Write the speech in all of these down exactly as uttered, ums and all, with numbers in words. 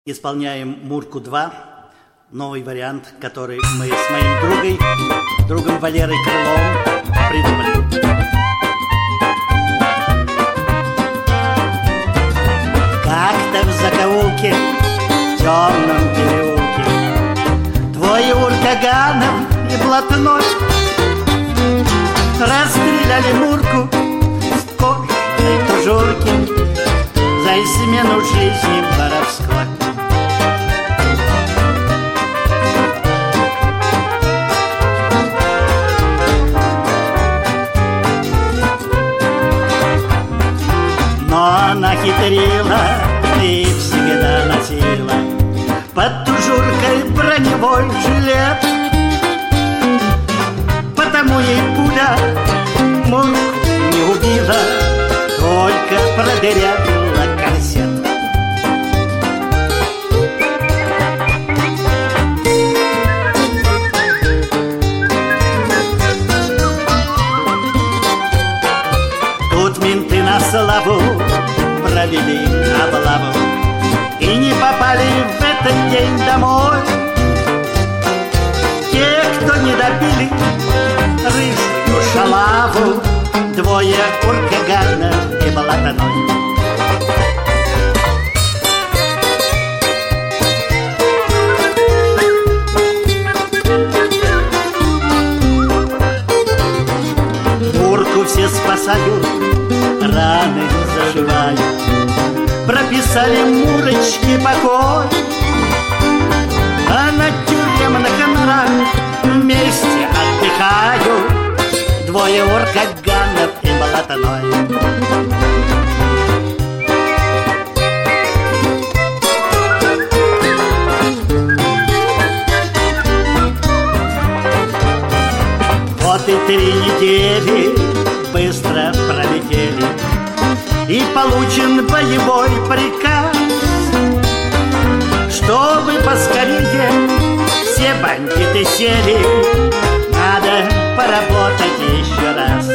Исполняем Мурку два, новый вариант, который мы с моим другом, другом Валерой Крыловым придумали. Как-то в закоулке, в темном переулке, двое уркаганов и блатной расстреляли Мурку в кожаной тужурке за измену жизни воровской. Но она хитрила и всегда носила под тужуркой броневой жилет. Потому ей пуля Мурку не убила, только продырявила корсет. Тут менты на славу провели облаву и не попали в этот день домой. Те, кто не добили рыжую шалаву, двое уркаганов и блатной. Мурку все спасают, раны заживают, прописали Мурочке покой. А на тюремных номерах вместе отдыхают двое уркаганов и блатной. Вот и три недели быстро пролетели, и получен боевой приказ, чтобы поскорее все бандиты сели. Надо поработать еще раз.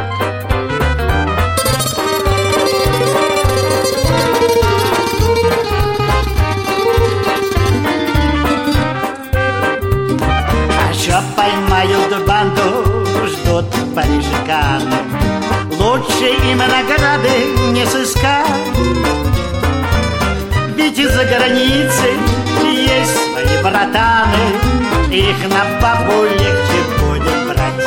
А что поймают банду, ждут парижиканы. Лучше им награды не сыскать, ведь из-за границы есть свои братаны, их на бабу легче будет брать.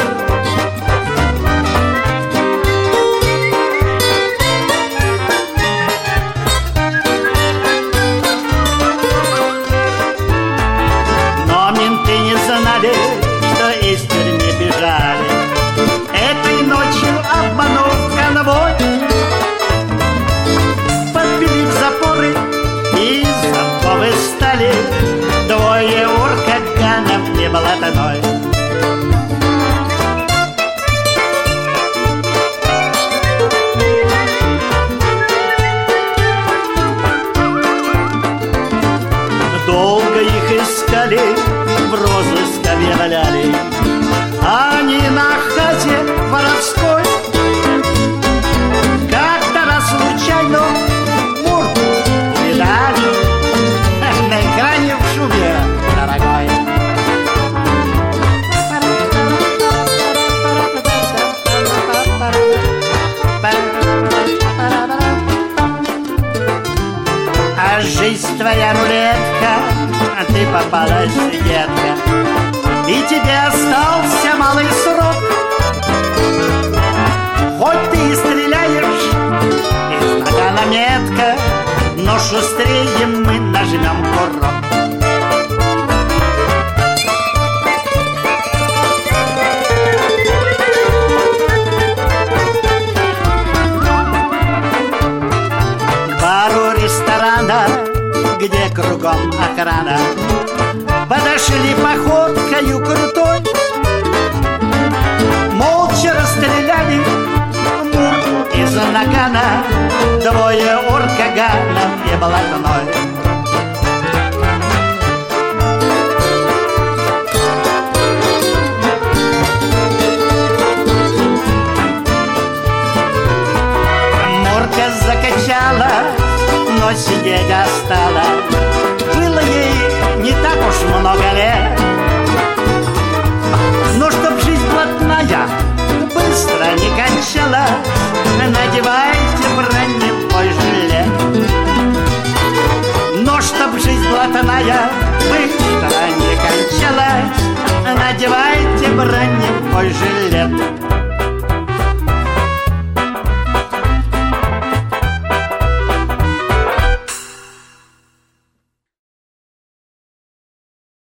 Но менты не знали, что из тюрьмы бежали. Этой ночью, обманув конвой, подбили в запоры и заковы стали двое уркаганов и блатной. Долго их искали, в розыск объявляли, они на хате воровской. Как-то раз случайно Мурку видали на экране в шубе дорогой. А жизнь твоя рулетка, а ты попалась, детка, и тебе остался малый срок. Хоть ты и стреляешь из нагана метко, но шустрее мы нажмем курок. К бару ресторана, где кругом охрана, подошли походкою крутой, молча расстреляли Мурку из нагана, двое уркаганов и блатной. Мурка закачала, но сидеть осталась. быстро не кончалась, надевайте броневой жилет. Но чтоб жизнь блатная быстро не кончалась, надевайте броневой жилет.